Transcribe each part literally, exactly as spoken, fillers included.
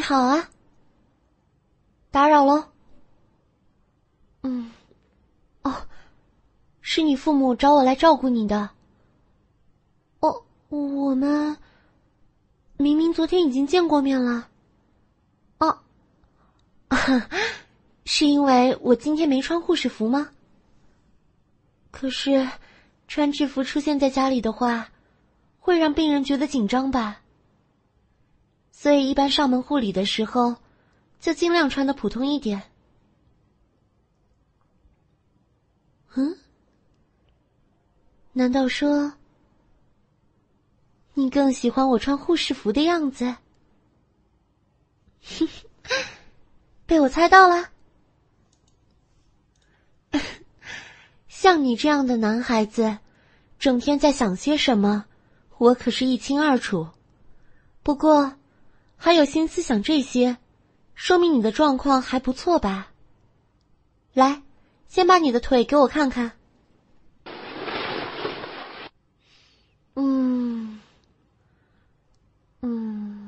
好啊，打扰喽。嗯，哦，是你父母找我来照顾你的。哦，我们明明昨天已经见过面了。哦，是因为我今天没穿护士服吗？可是穿制服出现在家里的话，会让病人觉得紧张吧？所以一般上门护理的时候，就尽量穿得普通一点。嗯？难道说，你更喜欢我穿护士服的样子？被我猜到了。像你这样的男孩子，整天在想些什么，我可是一清二楚。不过，还有心思想这些，说明你的状况还不错吧？来，先把你的腿给我看看。嗯，嗯，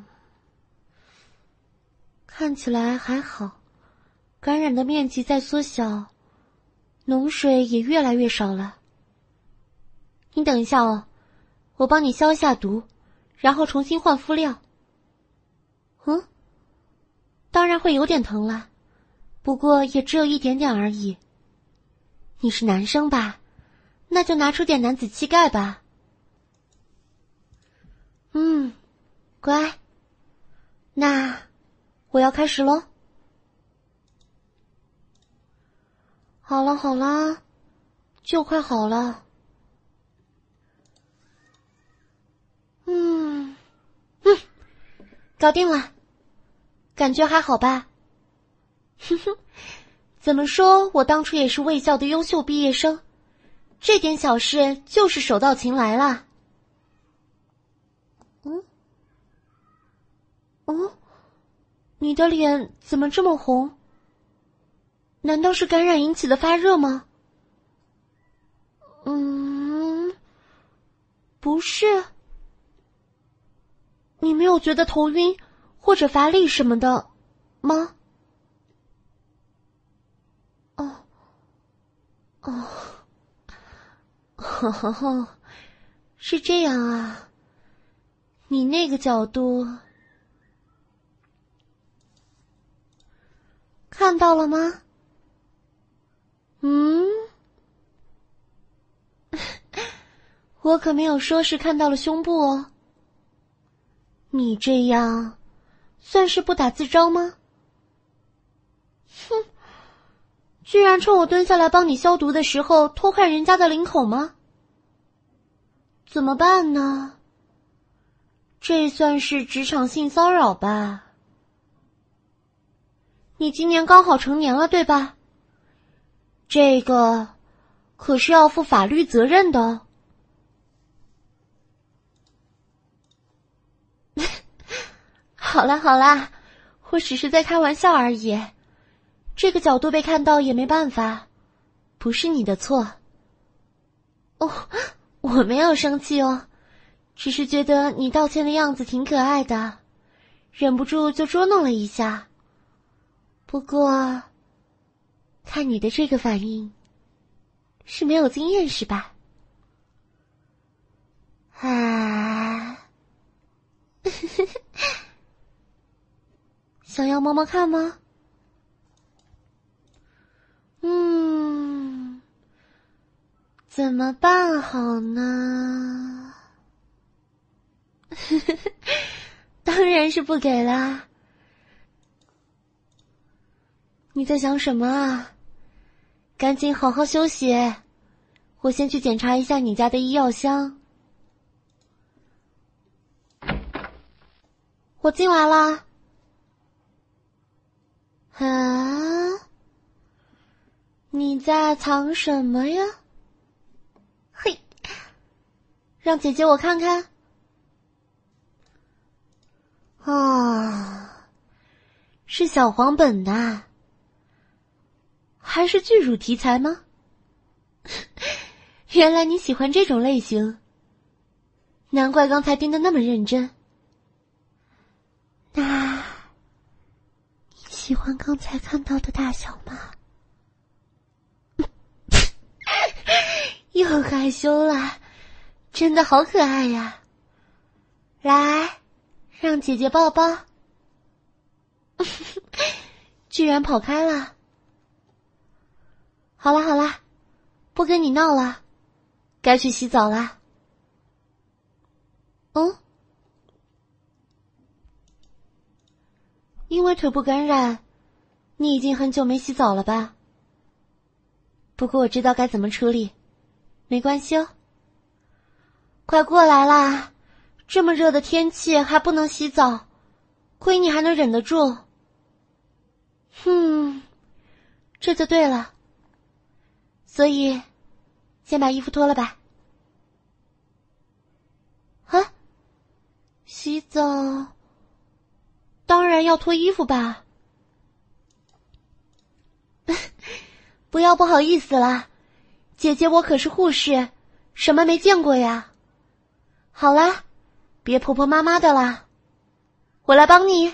看起来还好，感染的面积在缩小，脓水也越来越少了。你等一下哦，我帮你消一下毒，然后重新换敷料。嗯，当然会有点疼了，不过也只有一点点而已。你是男生吧？那就拿出点男子气概吧。嗯，乖。那我要开始咯。好了好了，就快好了。嗯，嗯，搞定了。感觉还好吧？哼哼，怎么说我当初也是卫校的优秀毕业生，这点小事就是手到擒来啦。嗯？哦，你的脸怎么这么红？难道是感染引起的发热吗？嗯，不是。你没有觉得头晕或者乏力什么的吗？哦，哦，呵呵呵，是这样啊。你那个角度看到了吗？嗯，我可没有说是看到了胸部哦。你这样算是不打自招吗？哼，居然趁我蹲下来帮你消毒的时候偷看人家的领口吗？怎么办呢？这算是职场性骚扰吧？你今年刚好成年了，对吧？这个可是要负法律责任的哦。好啦好啦，我只是在开玩笑而已。这个角度被看到也没办法，不是你的错。哦，我没有生气哦，只是觉得你道歉的样子挺可爱的，忍不住就捉弄了一下。不过，看你的这个反应，是没有经验是吧？啊，想要摸摸看吗？嗯，怎么办好呢？当然是不给啦。你在想什么啊？赶紧好好休息，我先去检查一下你家的医药箱。我进来啦。啊？你在藏什么呀？嘿，让姐姐我看看。啊，是小黄本的，还是巨乳题材吗？原来你喜欢这种类型，难怪刚才盯得那么认真。那喜欢刚才看到的大小吗？又害羞了，真的好可爱呀！来，让姐姐抱抱。居然跑开了。好啦好啦，不跟你闹了，该去洗澡啦。嗯？因为腿部感染，你已经很久没洗澡了吧？不过我知道该怎么处理，没关系哦。快过来啦，这么热的天气还不能洗澡，亏你还能忍得住。哼，这就对了。所以，先把衣服脱了吧。啊？洗澡？当然要脱衣服吧。不要不好意思啦，姐姐我可是护士，什么没见过呀。好啦，别婆婆妈妈的啦，我来帮你。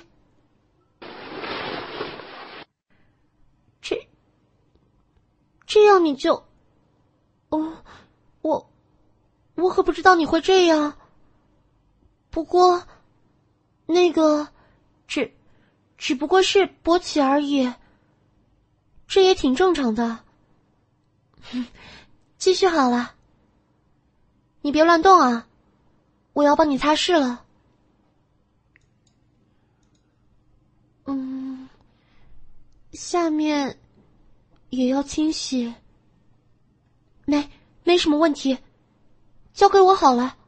这这样你就……哦，我我可不知道你会这样。不过，那个，只只不过是勃起而已，这也挺正常的。继续好了，你别乱动啊，我要帮你擦拭了。嗯，下面也要清洗。没没什么问题，交给我好了。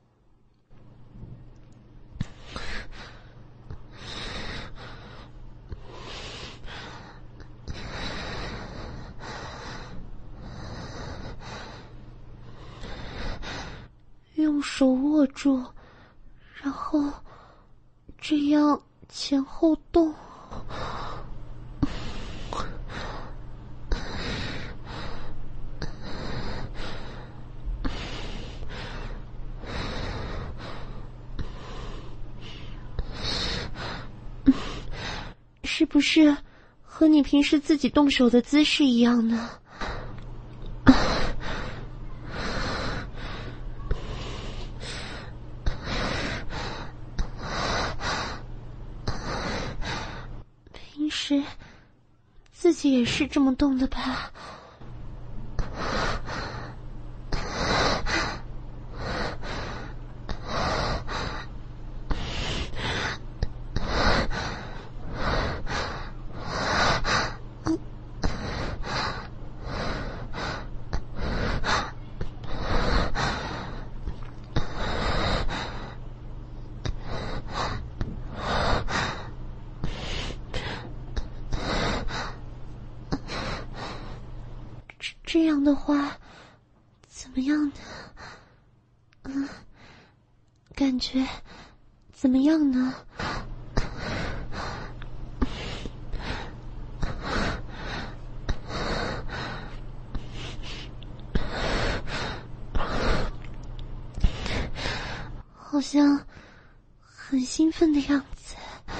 用手握住，然后这样前后动。是不是和你平时自己动手的姿势一样呢？平时自己也是这么动的吧？这样的话，怎么样呢？嗯，感觉怎么样呢？好像很兴奋的样子。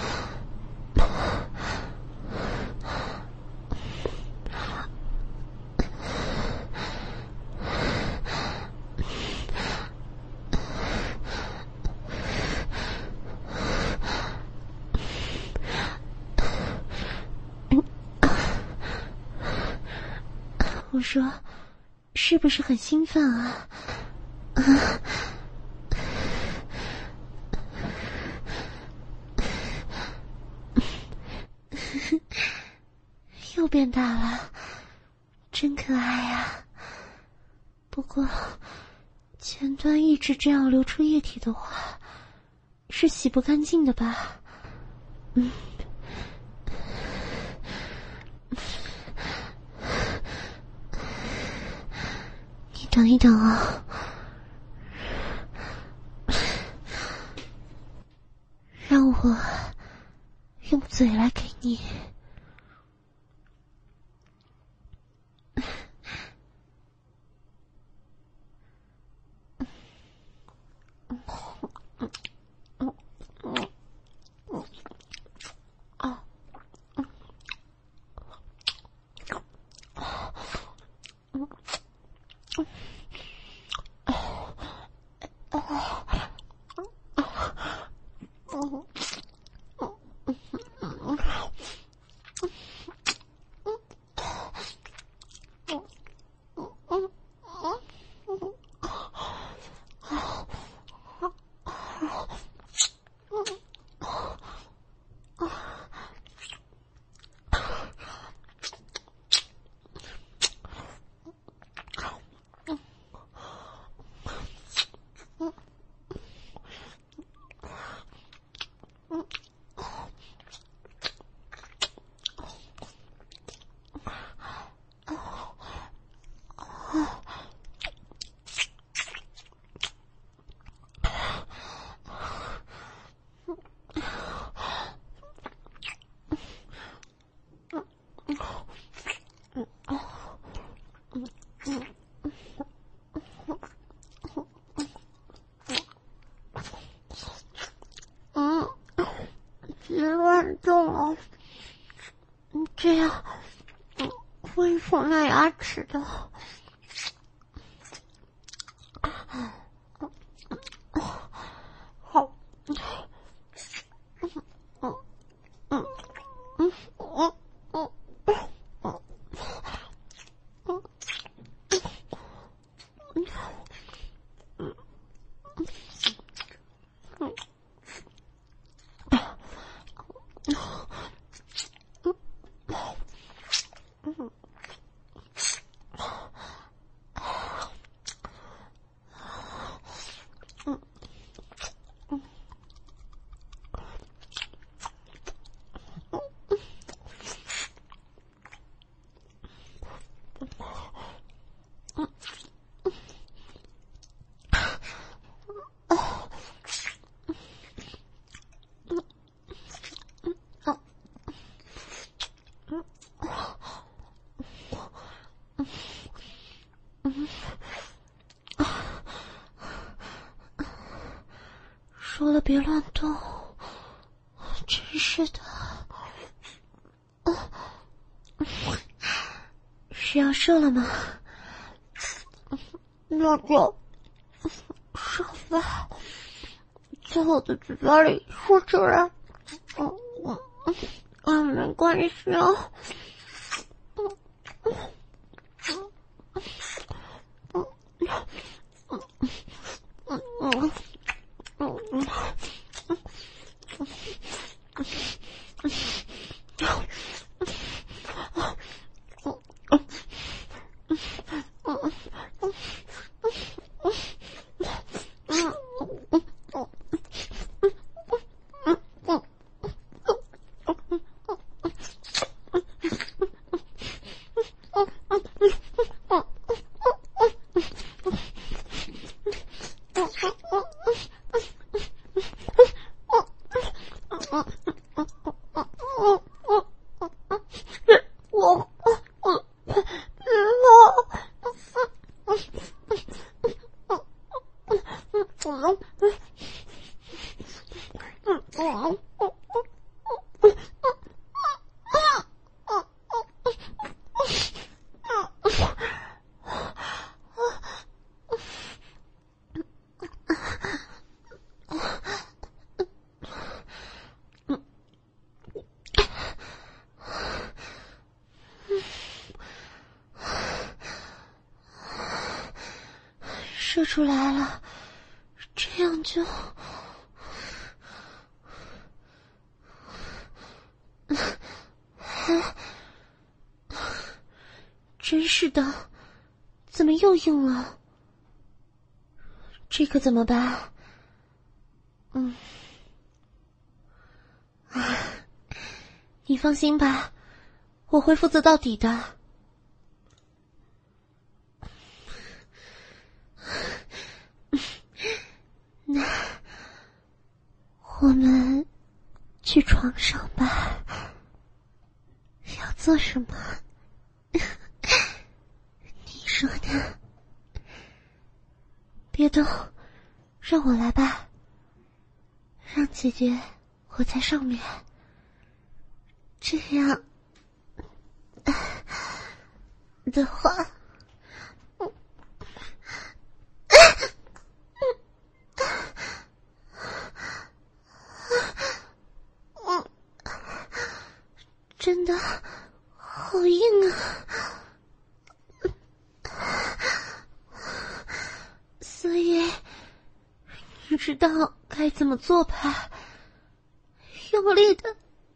我说，是不是很兴奋啊？啊，又变大了，真可爱呀！不过，前端一直这样流出液体的话，是洗不干净的吧？嗯。等一等啊，让我用嘴来给你。 动了，这样会缝烂牙齿的。好，嗯嗯嗯嗯嗯嗯嗯嗯。说了别乱动，真是的。是要射了吗？那就射吧，在我的嘴巴里说出来。嗯嗯嗯，没关系啊。嗯嗯嗯嗯嗯嗯嗯嗯。射出来了，这样就真是的，怎么又硬了？这可怎么办？嗯，啊，你放心吧，我会负责到底的。那我们去床上吧，要做什么？你说呢？别动，让我来吧。让姐姐我在上面，这样的话，真的好硬啊！所以你知道该怎么做吧？用力的，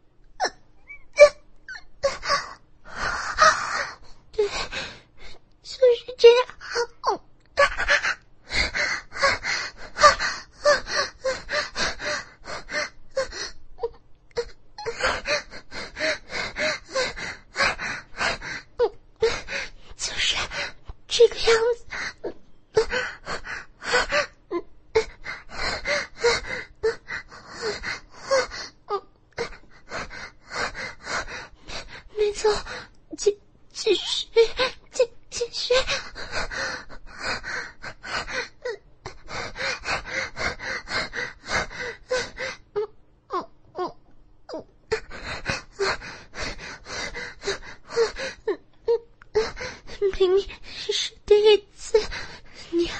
对，就是这样。就是这个样子。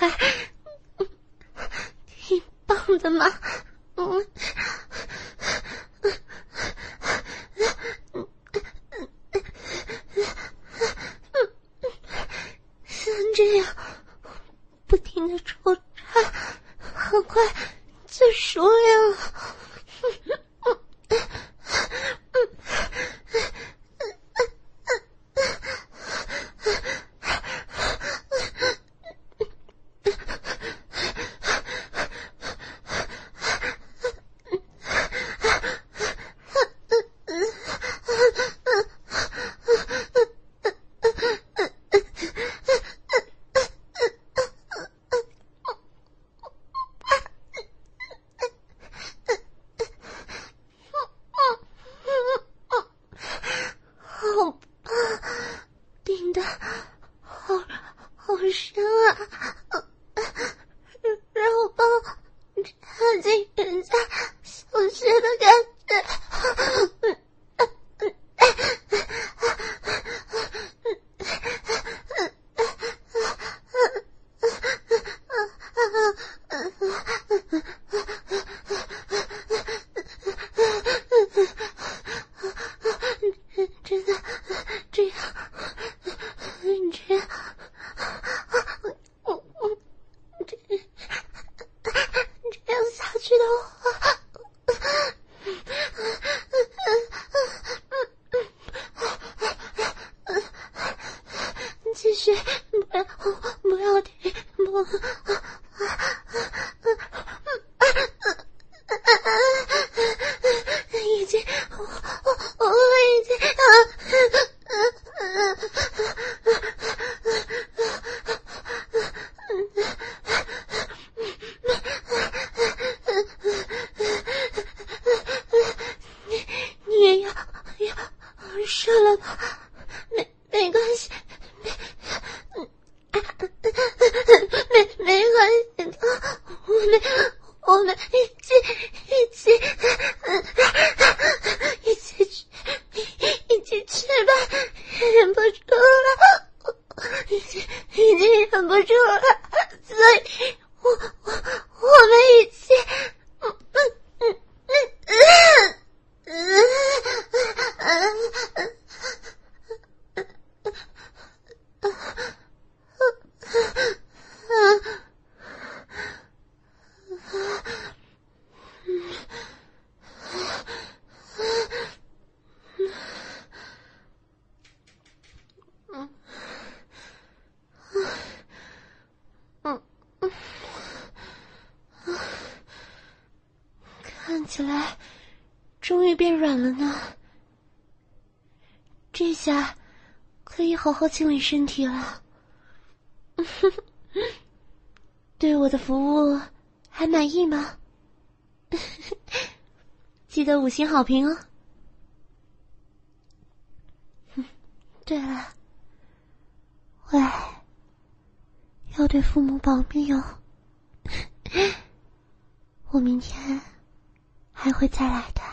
还挺棒的嘛。嗯，像这样不停的抽插，很快就熟练了。继续，不要不要停，不，已经，我我已经啊。你也要要射了吧？没没关系。没没关系的，我们我们一起一起一起去一起去吧，忍不住了，已经已经忍不住了，所以我我我们一起，嗯嗯嗯嗯嗯看起来终于变软了呢，这下可以好好清理身体了。对我的服务还满意吗？记得五星好评哦。对了，喂，要对父母保密哦。我明天还会再来的。